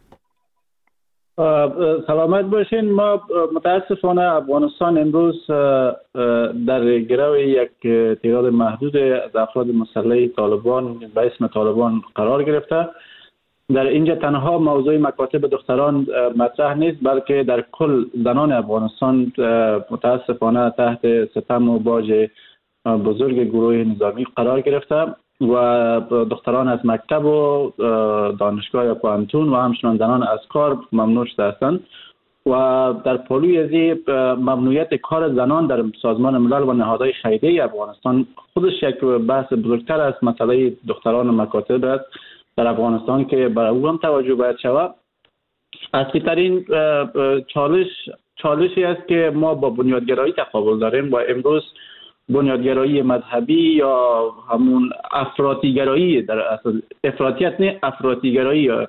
سلامت باشین. ما متاسفانه افغانستان امروز در گرو یک تعداد محدود از افراد مسلح طالبان به اسم طالبان قرار گرفته. در اینجا تنها موضوع مکاتب دختران مطرح نیست، بلکه در کل زنان افغانستان متاسفانه تحت ستم و باج بزرگ گروه نظامی قرار گرفته و دختران از مکتب و دانشگاه یا پانتون و همچنان زنان از کار ممنوع شده هستند و در پلوی از ممنوعیت کار زنان در سازمان ملل و نهادهای خیریه افغانستان خودش یک بحث بزرگتر از مسئله دختران مکاتب است در افغانستان که برای او هم توجه باید شود. اصلی ترین چالش چالشی است که ما با بنیادگرایی تقابل داریم و امروز بنیادگرایی مذهبی یا همون افراطیگرایی، در اصل افراطیت نه افراطیگرایی یا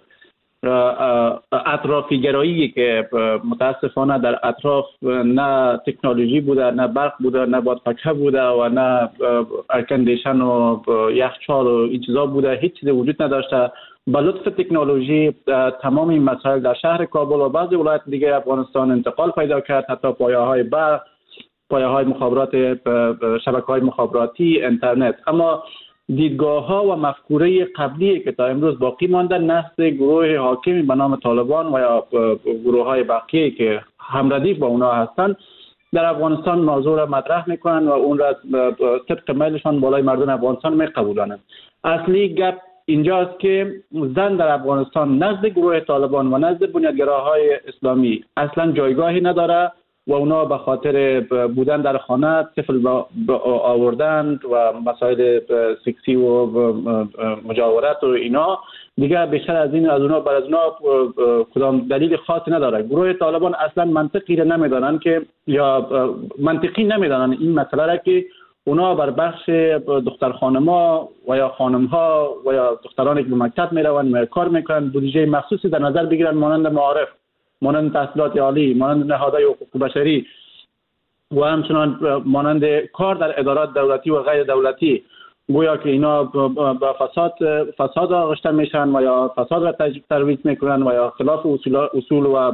اطرافیگرایی که متاسفانه در اطراف نه تکنولوژی بوده، نه برق بوده، نه بادپکه بوده و نه ارکندیشن و یخچال و این چیزا بوده، هیچ چیز وجود نداشته. با لطف تکنولوژی تمام این مسائل در شهر کابل و بعضی ولایات دیگه افغانستان انتقال پیدا کرد، حتی پایه‌های برق، پایه‌های مخابرات، شبکه‌های مخابراتی، اینترنت. اما دیدگاه‌ها و مفکوره قبلی که تا امروز باقی مانده نسل گروه حاکمی به نام طالبان و یا گروه‌های بقیه که همردیف با اونا هستند در افغانستان موضوع را مطرح میکنن و اون را طبق میلشان بالای مردم افغانستان میقبولانند. اصلی گپ اینجاست که زن در افغانستان نزد گروه طالبان و نزد بنیادگراهای اسلامی اصلا جایگاهی نداره و اونا به خاطر بودن در خانه طفل آوردند و مسائل سکسی و مجاورت و اینا دیگه بیشتر از این از اونا بر از اونا کدام دلیل خاصی نداره. گروه طالبان اصلا منطقی را نمیدانند که یا منطقی نمیدانند این مسئله را که اونا بر بخش دختر خانم‌ها و یا خانم‌ها و یا دخترانی که به مکتب میروند و کار میکنند بودجه مخصوصی در نظر بگیرن، مانند معارف، مانند تحصیلات عالی، مانند نهادهای حقوق بشری و همچنان مانند کار در ادارات دولتی و غیر دولتی. گویا که اینا با فساد فساد آغشته میشن و یا فساد را ترویج میکنن و یا خلاف اصول اصول و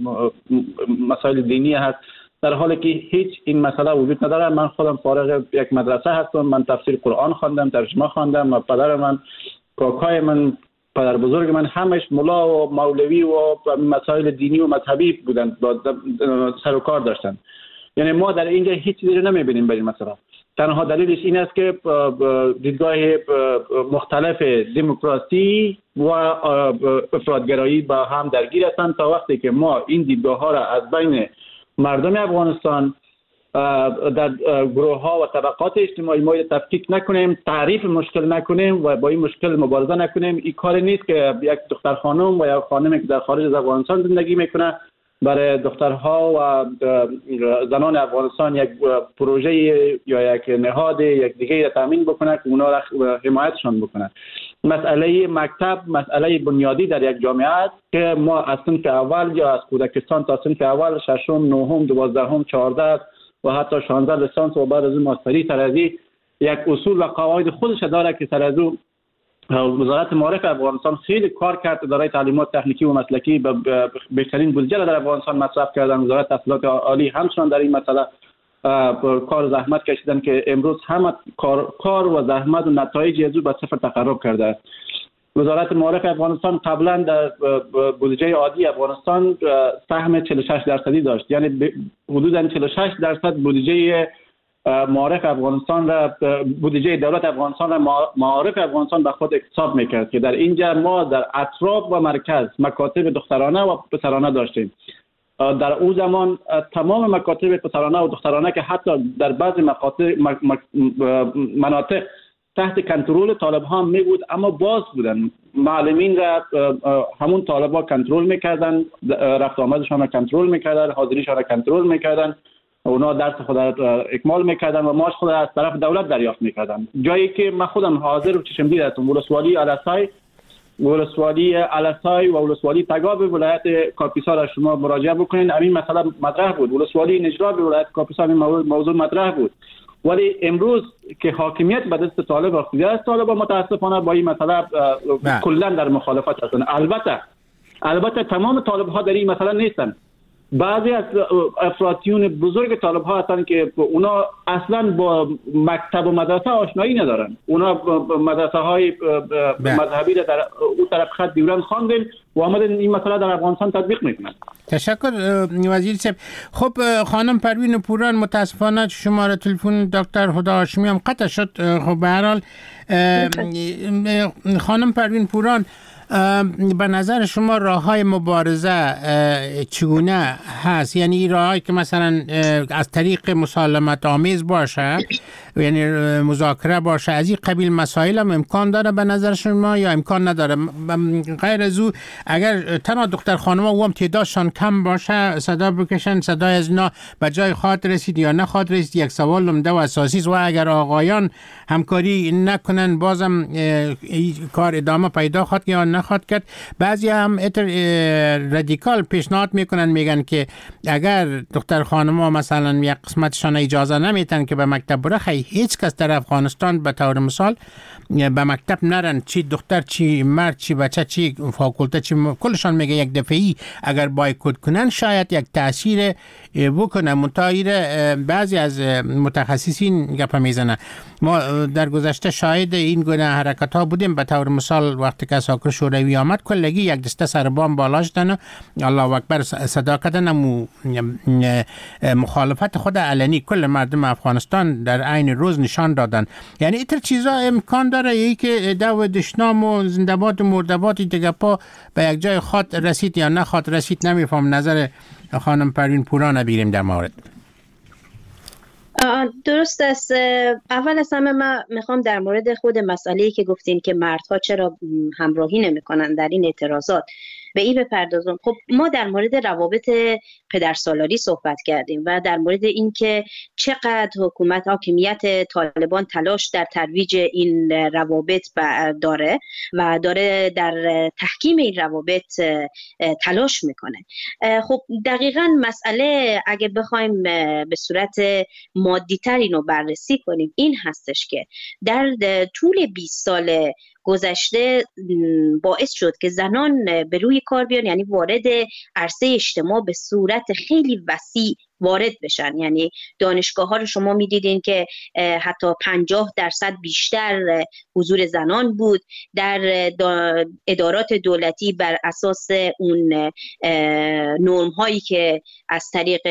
مسائل دینی هست، در حالی که هیچ این مسئله وجود نداره. من خودم فارغ یک مدرسه هستم، من تفسیر قرآن خواندم، ترجمه خواندم و پدر من، کاکای من، پدر بزرگ من همش ملا و مولوی و مسائل دینی و مذهبی بودن، سر و کار داشتن. یعنی ما در اینجا هیچ چیزی رو نمیبینیم برای مثلا. تنها دلیلش این است که دیدگاه مختلف دموکراسی و افراطگرایی با هم درگیر هستند. تا وقتی که ما این دیدگاه ها را از بین مردم افغانستان در گروه ها و طبقات اجتماعی ما تفکیک نکنیم، تعریف مشکل نکنیم و با این مشکل مبارزه نکنیم، این کار نیست که یک دختر خانم و یا خانمی که در خارج از افغانستان زندگی میکنه برای دخترها و زنان افغانستان یک پروژه یا یک نهاد یک دیگه را تامین بکنه که اونا را حمایتشان بکنه. مسئله مکتب مسئله بنیادی در یک جامعه است که ما از صنف اول یا از کودکستان تا صنف اول، ششم، نهم، دوازدهم، چهارده و حتی شانزده لیسانس و بعد از اون ماستری سر از یک اصول و قواعد خودش داره که سر از اون وزارت معارف افغانستان خیلی کار کرد. اداره تعلیمات تکنیکی و مسلکی به بهترین بودجه را در افغانستان مصرف کردن. وزارت تحصیلات عالی همچنان در این مسئله کار و زحمت کشیدن که امروز همه کار, کار و زحمت و نتایج از او به صفر تقرب کرده است. وزارت معارف افغانستان قبلا در بودجه عادی افغانستان سهم چهل و شش درصدی داشت، یعنی حدوداً چهل و شش درصد بودجه معارف افغانستان را بودجه دولت افغانستان را معارف افغانستان به خود اکتساب میکرد که در اینجا ما در اطراف و مرکز مکاتب دخترانه و پسرانه داشتیم. در اون زمان تمام مکاتب پسرانه و دخترانه که حتی در بعضی مکاتب مناطق تحت کنترل طالب ها می بود اما باز بودن. معلمین را همون طالب ها کنترل میکردن، رفت آمدشان را کنترل میکردن، حاضریشان را کنترل میکردن، اونا درس خود را اکمال میکردن و ماش خود را از طرف دولت دریافت میکردن. جایی که من خودم حاضر و چشم دید هستم، ولسوالی علسای ولسوالی علسای و ولسوالی تگاب ولایت کاپیسا را شما مراجعه بکنین، همین مسئله مطرح بود. ولسوالی نجراب ولایت کاپیسا همین موضوع مطرح بود. ولی امروز که حاکمیت به دست طالب افتاده است، طالب متاسفانه با این مسئله کلا در مخالفت هستند. البته البته تمام طالب ها در این مسئله نیستند. بعضی از افراطیون بزرگ طالب ها هستند که اونا اصلا با مکتب و مدرسه آشنایی ندارن. اونا مدرسه های مذهبی را در اون طرف خط دیورند خواندن و آمدن این مسئله در افغانستان تطبیق میکنن. تشکر وزیر صاحب. خب خانم پروین پوران، متاسفانه شماره تلفن دکتر هدی هاشمی هم قطع شد. خب به هر حال خانم پروین پوران، به نظر شما راه‌های مبارزه چگونه هست؟ یعنی راه‌هایی که مثلا از طریق مسالمت آمیز باشه، یعنی مذاکره باشه، از این قبیل مسائل هم امکان داره به نظر شما یا امکان نداره؟ غیر از او اگر تنها دختر خانم‌ها و هم تعدادشان کم باشه صدا بکشن، صدای از اینا به جای خواهد رسید یا نخواهد رسید؟ یک سوال عمده و اساسی است. و اگر آقایان همکاری نکنن بازم کار ادامه پیدا خواهد یا نخواهد کرد؟ بعضی هم رادیکال پیشنهاد میکنن، میگن که اگر دختر خانم‌ها مثلا یک قسمتشان اجازه نمیتن که به مکتب بره، خیلی هیچ کس در افغانستان به طور مثال به مکتب نرن، چی دختر چی مرد چی بچه چی فاکولته چی، کلشان میگه یک دفعی اگر بایکوت کنن شاید یک تاثیر بکنه. متایر بعضی از متخصصین گپ میزنه. ما در گذشته شاهد این گونه حرکت ها بودیم. به طور مثال وقتی که ساکر شورای شوروی آمد کلگی یک دسته سربان بالاش دن الله اکبر صدا کردن و مخالفت خود علنی کل مردم افغانستان در عین روز نشان دادن. یعنی ایتر چیزا امکان داره یکی که دو دشنام و زنده‌باد و مرده‌باد دیگه پا به یک جای خاط رسید یا نه خاط رسید نمیفهم. نظر خانم پروین پورا نبیریم در مورد. درست است. اول از همه من میخوام در مورد خود مسئله‌ای که گفتین که مردها چرا همراهی نمی‌کنن در این اعتراضات به این بپردازم. خب ما در مورد روابط پدرسالاری صحبت کردیم و در مورد اینکه چقدر حکومت حاکمیت طالبان تلاش در ترویج این روابط داره و داره در تحکیم این روابط تلاش میکنه. خب دقیقاً مسئله اگه بخوایم به صورت مادی‌تر اینو بررسی کنیم این هستش که در طول بیست سال گذشته باعث شد که زنان به روی کار بیان، یعنی وارد عرصه اجتماع به صورت خیلی وسیع وارد بشن. یعنی دانشگاه ها رو شما میدیدین که حتی پنجاه درصد بیشتر حضور زنان بود. در ادارات دولتی بر اساس اون نرم هایی که از طریق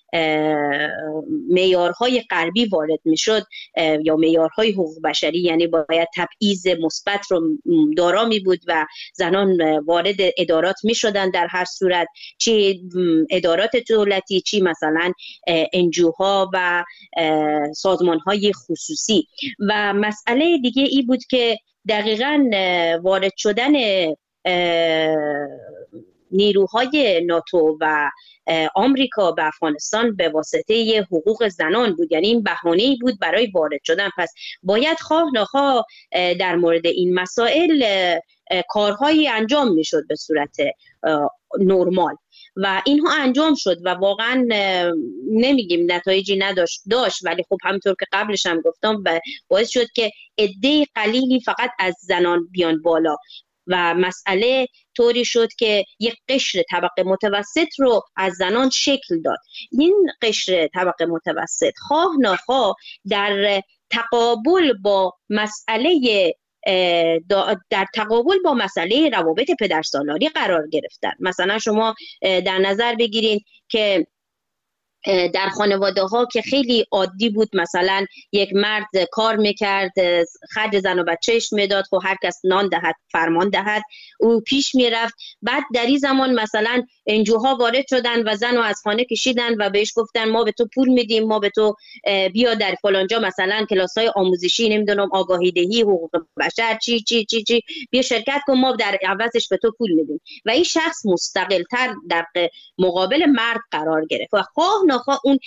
معیارهای غربی وارد میشد یا معیارهای حقوق بشری، یعنی باید تبعیض مثبت رو دارا می بود و زنان وارد ادارات میشدن در هر صورت، چی ادارات دولتی چی مثلا انجوها و سازمانهای خصوصی. و مسئله دیگه ای بود که دقیقاً وارد شدن نیروهای ناتو و آمریکا به افغانستان به واسطه حقوق زنان بود. یعنی این بهانه‌ای بود برای وارد شدن. پس باید خواه نخواه در مورد این مسائل کارهایی انجام میشد به صورت نرمال و اینها انجام شد و واقعا نمیگیم نتایجی نداشت داشت، ولی خب همونطور که قبلش هم گفتم باعث شد که عده قلیلی فقط از زنان بیان بالا و مسئله طوری شد که یک قشر طبقه متوسط رو از زنان شکل داد. این قشر طبقه متوسط خواه ناخواه در تقابل با مسئله در تقابل با مسئله روابط پدرسالاری قرار گرفتن. مثلا شما در نظر بگیرید که در خانواده ها که خیلی عادی بود مثلا یک مرد کار میکرد خرج زن و بچهش میداد، خب هر کس نان دهد فرمان دهد، او پیش میرفت. بعد در این زمان مثلا انجوها وارد شدن و زن رو از خانه کشیدن و بهش گفتن ما به تو پول میدیم، ما به تو بیا در فلانجا مثلا کلاس‌های آموزشی نمیدونم آگاهی دهی حقوق بشر چی چی چی چی بیا شرکت کن، ما در عوضش به تو پول میدیم. و این شخص مستقل‌تر در مقابل مرد قرار گرفت و خواه ناخواه اون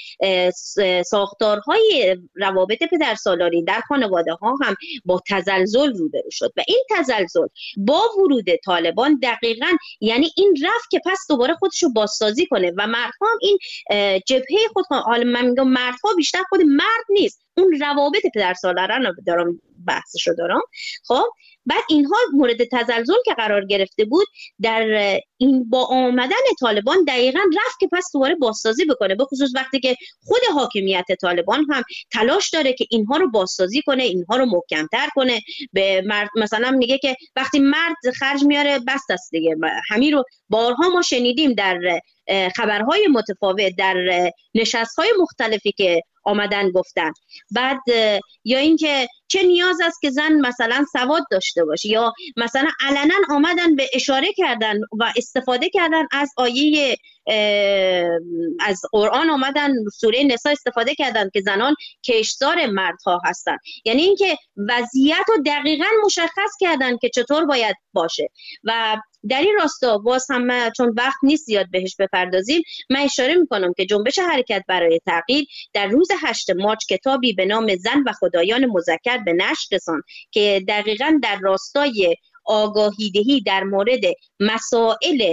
ساختارهای روابط پدرسالاری در خانواده ها هم با تزلزل روبرو شد و این تزلزل با ورود طالبان دقیقاً یعنی این رفت که پس دوباره خودشو بازسازی کنه و مردها هم این جبهه خود، حالا من میگم مردها بیشتر خود مرد نیست، اون روابط پدرسالاران رو دارم بحثشو دارم. خب بعد اینها مورد تزلزل که قرار گرفته بود در این با آمدن طالبان دقیقاً رفت که پس دوباره بازسازی بکنه، به خصوص وقتی که خود حاکمیت طالبان هم تلاش داره که اینها رو بازسازی کنه، اینها رو محکم‌تر کنه. به مرد مثلا میگه که وقتی مرد خرج میاره بس است دیگه. همین رو بارها ما شنیدیم در خبرهای متفاوت در نشست‌های مختلفی که آمدن گفتن. بعد یا اینکه چه نیاز است که زن مثلا سواد داشته باشه، یا مثلا علنا آمدن به اشاره کردن و استفاده کردن از آیه از قرآن، آمدن سوره نساء استفاده کردن که زنان کشتزار مردها هستن. یعنی اینکه وضعیت رو دقیقاً مشخص کردن که چطور باید باشه. و در این راستا باز هم چون وقت نیست زیاد بهش بپردازیم، من اشاره میکنم که جنبش حرکت برای تغییر در روز هشتم مارس کتابی به نام زن و خدایان مذکر به نشر رساند که دقیقاً در راستای آگاهی دهی در مورد مسائل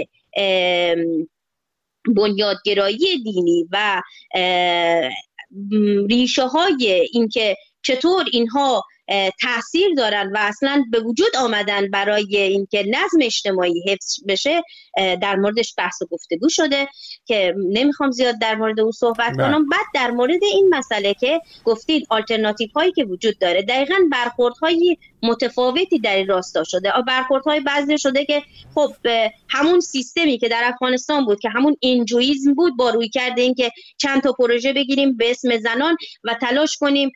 بنیادگرایی دینی و ریشه های این که چطور اینها تاثیر دارن و اصلا به وجود آمدن برای اینکه نظم اجتماعی حفظ بشه در موردش بحث و گفتگو شده که نمیخوام زیاد در مورد اون صحبت بله. کنم. بعد در مورد این مسئله که گفتید آلترناتیو هایی که وجود داره، دقیقاً برخوردهای متفاوتی در این راستا شده. برخوردهای بعضی شده که خب همون سیستمی که در افغانستان بود که همون انجویزم بود، با روی کرده این که چند تا پروژه بگیریم به اسم زنان و تلاش کنیم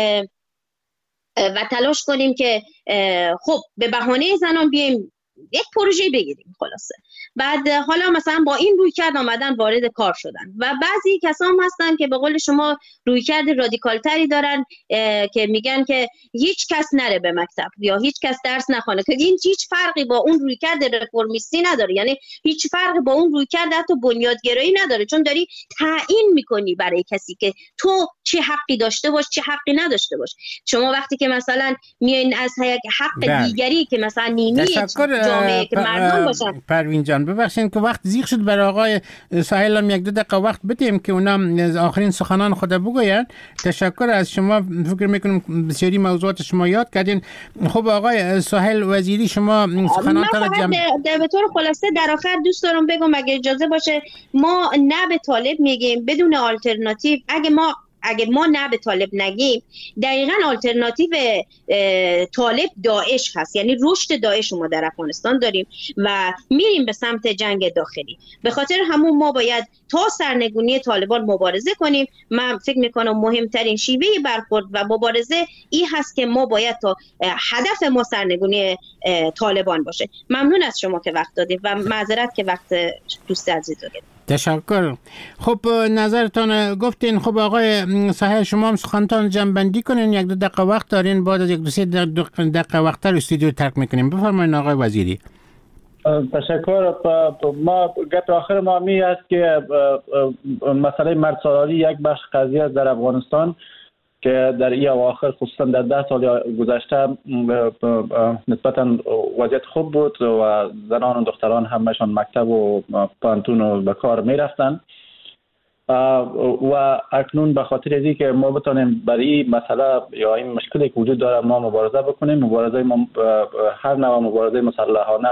و تلاش کنیم که خب به بهانه زنان بیایم یک پروژه بگیریم خلاصه. بعد حالا مثلا با این روی کرد آمدن وارد کار شدن و بعضی کسان هستن که به قول شما روی کرد رادیکال تری دارن که میگن که هیچ کس نره به مکتب یا هیچ کس درس نخونه، که این هیچ فرقی با اون روی کرد رفرمیستی نداره، یعنی هیچ فرقی با اون روی کرد حتی بنیادگرایی نداره، چون داری تعیین میکنی برای کسی که تو چه حقی داشته باش چه حقی نداشته باش. شما وقتی که مثلا میایین از حق بله. دیگری که مثلا نیمی جامعه که مردم باشن. پروین جان ببخشید که وقت زیغ شد، برای آقای ساحل هم یک دو دقیقه وقت بدیم که اونا آخرین سخنان خود بگوین. تشکر از شما، فکر میکنم بسیاری موضوعات شما یاد کردین. خب آقای ساحل وزیری، شما سخنانتان را جمع به طور خلاصه در آخر دوست دارم بگم اگه اجازه باشه، ما نه به طالب میگیم بدون آلترناتیو. اگه ما اگر ما نه به طالب نگیم، دقیقاً آلترناتیو طالب داعش هست، یعنی رشد داعش ما در افغانستان داریم و میریم به سمت جنگ داخلی. به خاطر همون ما باید تا سرنگونی طالبان مبارزه کنیم. من فکر میکنم مهمترین شیوه برخورد و مبارزه این هست که ما باید تا هدف ما سرنگونی طالبان باشه. ممنون از شما که وقت دادید و معذرت که وقت دوست عزیز رو گرفتم. تشکر. خب نظرتان گفتین. خب آقای ساحل شما هم سخنتان جمع‌بندی کنین، یک دو دقیقه وقت دارین، بعد از یک دو سه دقیقه وقت رو استودیو ترک میکنیم. بفرمایید آقای وزیری. تشکر. ما گپ آخر ما می است که مسئله مردسالاری یک بخش قضیه در افغانستان که در این اواخر خصوصا در ده سال گذشته نسبتا وضعیت خوب بود و زنان و دختران همشان مکتب و پانتون و به کار می رفتن و اکنون به خاطر از که ما بتانیم برای این مسئله یا این مشکلی که وجود داره ما مبارزه بکنیم، مبارزه ما هر نوع مبارزه مسلحانه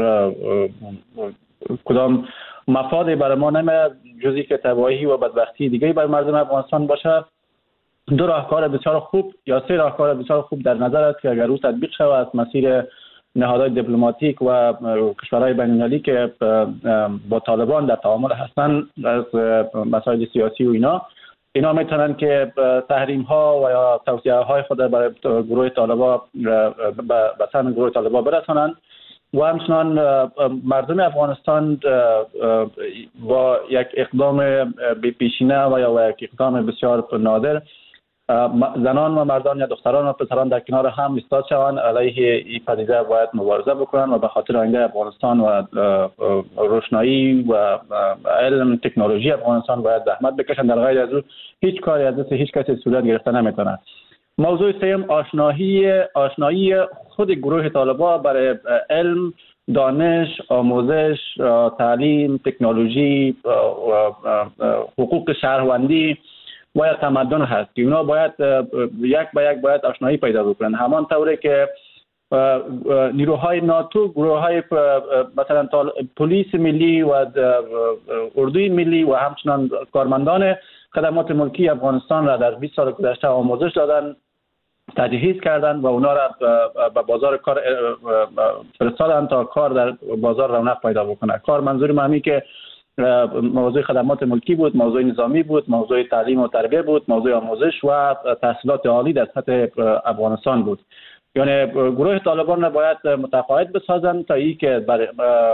کدام مفادی برای ما نمیاد جزی که تباهی و بدبختی دیگه برای مردم افغانستان باشه. دو راهکار بسیار خوب یا سه راهکار بسیار خوب در نظر است که اگر او تطبیق شود از مسیر نهادهای دیپلماتیک و کشورهای بین‌المللی که با طالبان در تعامل هستند از مسائل سیاسی و اینا اینا میتونن که تحریم ها و یا توصیه های خود برای گروه طالبان به سن گروه طالبان برسانند و همچنان مردم افغانستان با یک اقدام بی‌پیشینه و یا یک اقدام بسیار نادر زنان و مردان یا دختران و پسران در کنار هم ایستاد شوند، علیه این پدیده باید مبارزه بکنن و به خاطر آینده افغانستان و روشنایی و علم تکنولوژی افغانستان باید زحمت بکشن. در غیر از او هیچ کاری از دست هیچ کسی صورت گرفته نمیتونه. موضوع سوم آشنایی آشنایی خود گروه طالبان برای علم، دانش، آموزش، تعلیم، تکنولوژی، حقوق شهروندی و یا تمدن هست که اونا باید یک به یک باید آشنایی پیدا بکنن. همان طوری که نیروهای ناتو، گروه های مثلا پلیس ملی و اردوی ملی و همچنان کارمندان خدمات ملکی افغانستان را در بیست سال گذشته آموزش دادن، تجهیز کردن و اونا را به بازار کار فرستادن تا کار در بازار رونق پیدا بکنه. کار منظور معنی که موضوع خدمات ملکی بود، موضوع نظامی بود، موضوع تعلیم و تربیه بود، موضوع آموزش و تحصیلات عالی در سطح افغانستان بود. یعنی گروه طالبان را باید متقاعد بسازند تا ای که بر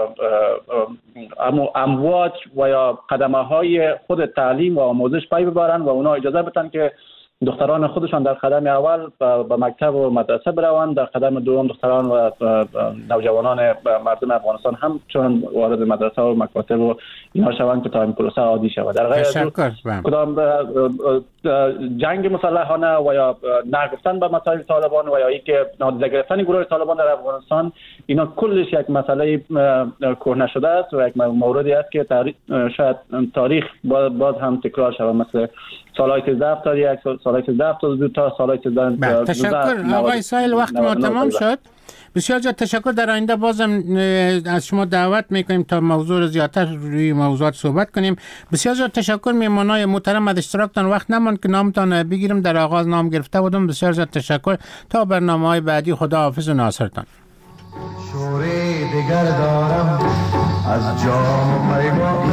امواج و یا قدمه های خود تعلیم و آموزش پی ببرند و اونا اجازه بدن که دختران خودشان در قدم اول به مکتب و مدرسه بروند، در قدم دوم دختران و نوجوانان مردم افغانستان هم چون وارد مدرسه و مکاتب و اینا شوند که تا این پروسه عادی شود. در غیر از کدام جنگ مسلحانه و یا نگفتن به مسائل طالبان و یا اینکه نادیده گرفتن گروه طالبان در افغانستان، اینا کلش یک مسئله کهنه شده است و یک موردی است که تاریخ شاید تاریخ باز هم تکرار شود، مثل سالهای سیزده هفتاد یک، سال هزار و سیصد و هفتاد و دو تا سال هزار و سیصد و تشکر آقای سایل، وقت ما تمام شد. بسیار زیاد تشکر. در آینده بازم از شما دعوت میکنیم تا موضوع رو زیادتر روی موضوعات صحبت کنیم. بسیار زیاد تشکر. میمونای محترم از اشتراکتان. وقت نماند که نامتان بگیرم، در آغاز نام گرفته بودم. بسیار زیاد تشکر. تا برنامه‌های بعدی، خدا حافظ و ناصرتان. شوری دیگر دارم از جام پیمانم،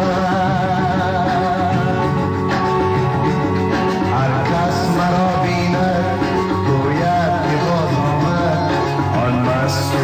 هر کس مرا بیند گوید که باز آمد آن مست